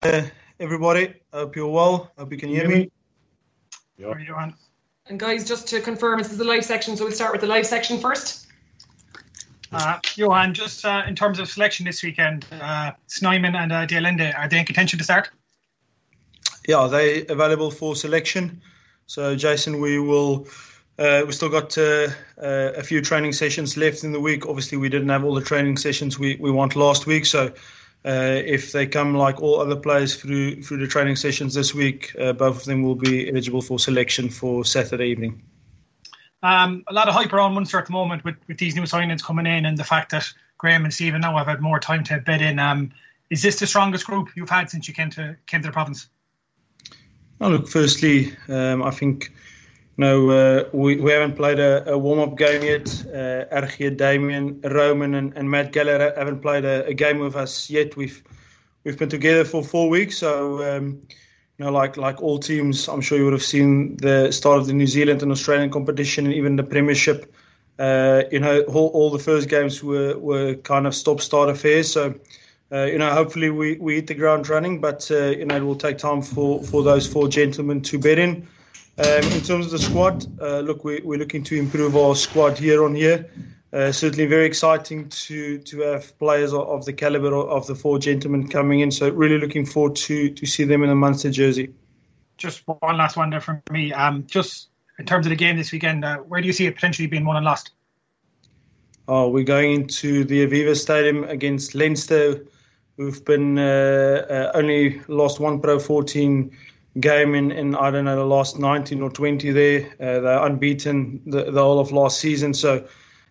everybody. Hope you're well. Hope you can hear me. How are you, Johan? And guys, just to confirm, this is the live section, so we'll start with the live section first. Johan, just in terms of selection this weekend, Snyman and De Allende, are they in contention to start? Yeah, they're available for selection. So, Jason, we still got a few training sessions left in the week. Obviously, we didn't have all the training sessions we want last week. So, if they come like all other players through the training sessions this week, both of them will be eligible for selection for Saturday evening. A lot of hype around Munster at the moment with these new signings coming in, and the fact that Graham and Stephen now have had more time to bed in. Is this the strongest group you've had since you came to the province? Oh, look, firstly, I think we haven't played a warm-up game yet. RG, Damien, Roman and Matt Geller haven't played a game with us yet. We've been together for 4 weeks, so like all teams, I'm sure you would have seen the start of the New Zealand and Australian competition and even the Premiership. All the first games were kind of stop-start affairs. So, hopefully we hit the ground running, but it will take time for those 4 gentlemen to bed in. In terms of the squad, look, we're looking to improve our squad year on year. Certainly very exciting to have players of the caliber of the 4 gentlemen coming in. So really looking forward to see them in a Munster jersey. Just one last one there from me. Just in terms of the game this weekend, where do you see it potentially being won and lost? We're going into the Aviva Stadium against Leinster. We've been only lost one Pro 14 game in I don't know, the last 19 or 20 there. They're unbeaten the whole of last season. So,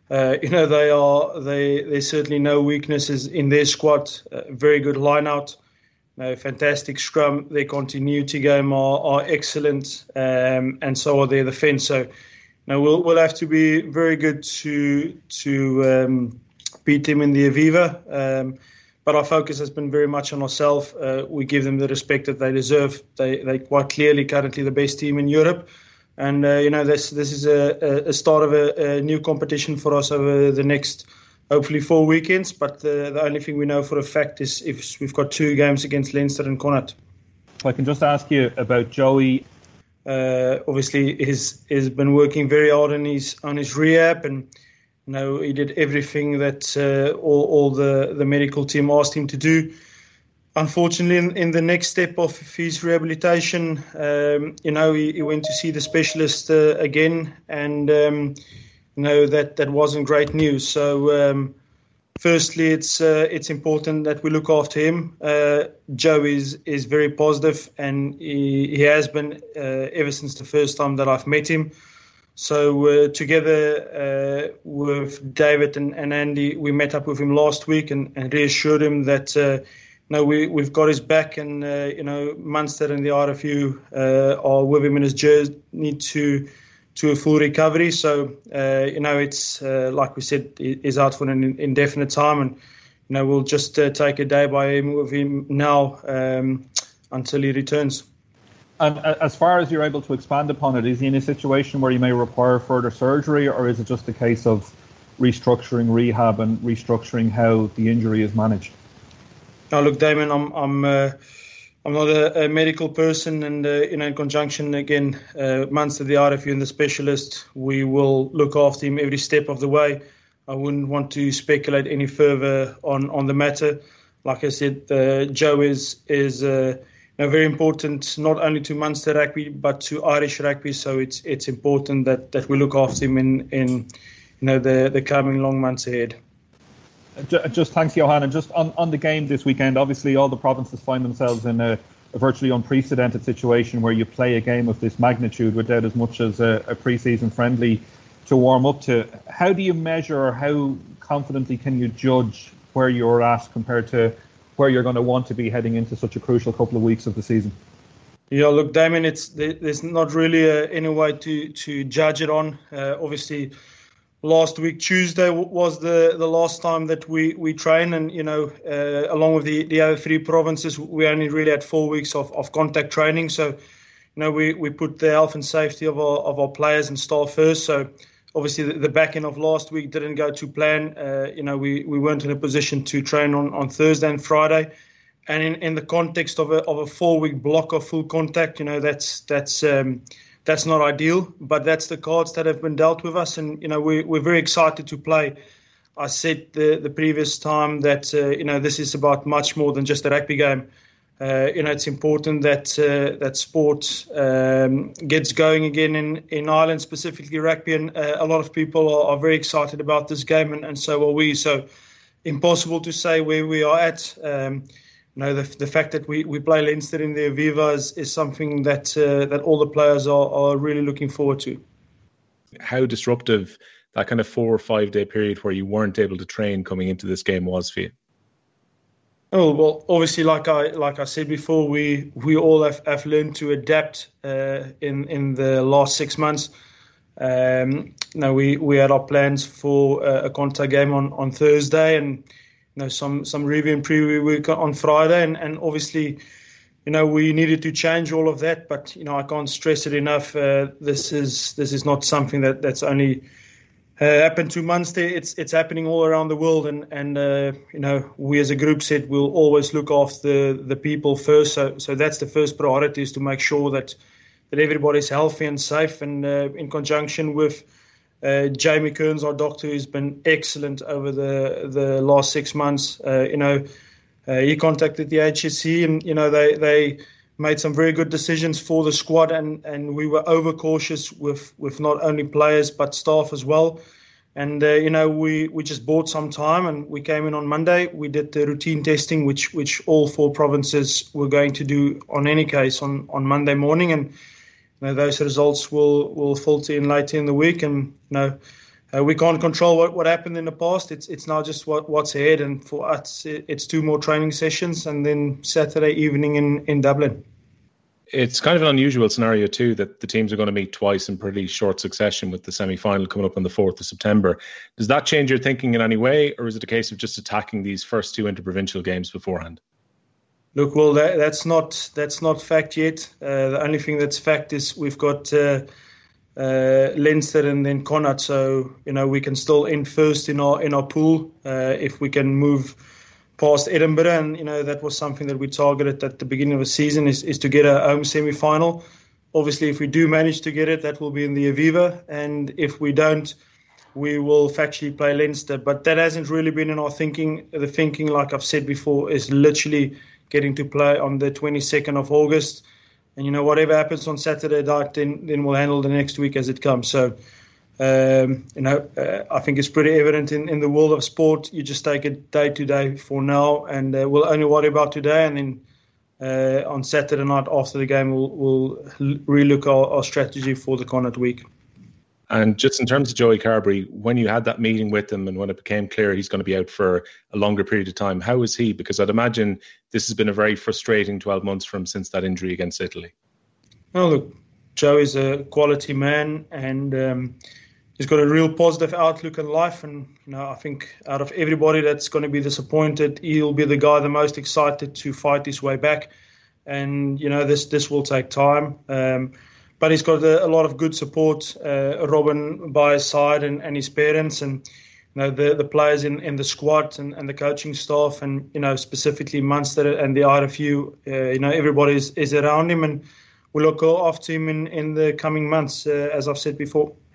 there's certainly no weaknesses in their squad. Very good line-out. Fantastic scrum. Their continuity game are excellent. And so are their defence. So, we'll have to be very good to beat them in the Aviva. But our focus has been very much on ourselves. We give them the respect that they deserve. They quite clearly currently the best team in Europe. And, this is a start of a new competition for us over the next, hopefully, 4 weekends. But the only thing we know for a fact is if we've got 2 games against Leinster and Connacht. If I can just ask you about Joey. Obviously, he's been working very hard on his rehab, and he did everything that all the medical team asked him to do. Unfortunately, in the next step of his rehabilitation, he went to see the specialist again, and that wasn't great news. So, firstly, it's important that we look after him. Joe is very positive, and he has been ever since the first time that I've met him. So together with David and Andy, we met up with him last week and reassured him that we've got his back, and Munster and the RFU are with him in his journey to a full recovery. So it's like we said, he's out for an indefinite time, and we'll just take a day by with him now until he returns. And as far as you're able to expand upon it, is he in a situation where he may require further surgery, or is it just a case of restructuring rehab and restructuring how the injury is managed? Oh, look, Damon, I'm not a medical person, and in conjunction again, Munster, the RFU, and the specialist, we will look after him every step of the way. I wouldn't want to speculate any further on the matter. Like I said, Joe is very important not only to Munster rugby but to Irish rugby. So it's important that we look after him in the coming long months ahead. Just thanks, Johan. And just on the game this weekend, obviously all the provinces find themselves in a virtually unprecedented situation where you play a game of this magnitude without as much as a pre-season friendly to warm up to. How do you measure, or how confidently can you judge where you're at compared to where you're going to want to be heading into such a crucial couple of weeks of the season? Yeah, look, Damien, there's not really any way to judge it on. Obviously, last week Tuesday was the last time that we train, and along with the other 3 provinces, we only really had 4 weeks of contact training. So, we put the health and safety of our players and staff first. So, obviously, the back end of last week didn't go to plan. We weren't in a position to train on Thursday and Friday. and in the context of a 4-week block of full contact, that's not ideal. But that's the cards that have been dealt with us, and we're very excited to play. I said the previous time that this is about much more than just a rugby game. It's important that sport gets going again in Ireland, specifically rugby, and a lot of people are very excited about this game, and so are we. So impossible to say where we are at. The fact that we play Leinster in the Aviva is something that all the players are really looking forward to. How disruptive that kind of 4 or 5 day period where you weren't able to train coming into this game was for you? Oh, well, obviously, like I said before, we all have learned to adapt in the last 6 months. We had our plans for a contact game on Thursday, and some review and preview work on Friday, and obviously, we needed to change all of that. But I can't stress it enough. This is not something that's only happened to Munster. It's happening all around the world, and we as a group said we'll always look after the people first. So that's the first priority, is to make sure that everybody's healthy and safe. And in conjunction with Jamie Kearns, our doctor, who's been excellent over the last 6 months. He contacted the HSC, and they made some very good decisions for the squad, and we were overcautious with not only players but staff as well. And we just bought some time, and we came in on Monday. We did the routine testing, which all 4 provinces were going to do on any case on Monday morning, and those results will filter in later in the week. And we can't control what happened in the past. It's now just what's ahead, and for us, it's 2 more training sessions, and then Saturday evening in Dublin. It's kind of an unusual scenario too, that the teams are going to meet twice in pretty short succession, with the semi-final coming up on the 4th of September. Does that change your thinking in any way, or is it a case of just attacking these first 2 interprovincial games beforehand? Look, well, that's not fact yet. The only thing that's fact is we've got Leinster and then Connacht, so we can still end first in our pool if we can move past Edinburgh, and that was something that we targeted at the beginning of the season, is to get a home semi-final. Obviously, if we do manage to get it, that will be in the Aviva, and if we don't, we will factually play Leinster. But that hasn't really been in our thinking. The thinking, like I've said before, is literally getting to play on the 22nd of August. And, whatever happens on Saturday night, then we'll handle the next week as it comes. So, I think it's pretty evident in the world of sport. You just take it day to day for now, and we'll only worry about today. And then on Saturday night after the game, we'll relook our strategy for the Connacht week. And just in terms of Joey Carbery, when you had that meeting with him and when it became clear he's going to be out for a longer period of time, how is he? Because I'd imagine this has been a very frustrating 12 months for him since that injury against Italy. Well, look, Joe is a quality man, and he's got a real positive outlook in life. And, I think out of everybody that's going to be disappointed, he'll be the guy the most excited to fight his way back. And, this will take time. But he's got a lot of good support, Robin by his side, and his parents, and the players in the squad and the coaching staff, and specifically Munster and the RFU. Everybody is around him, and we'll look after him in the coming months, as I've said before.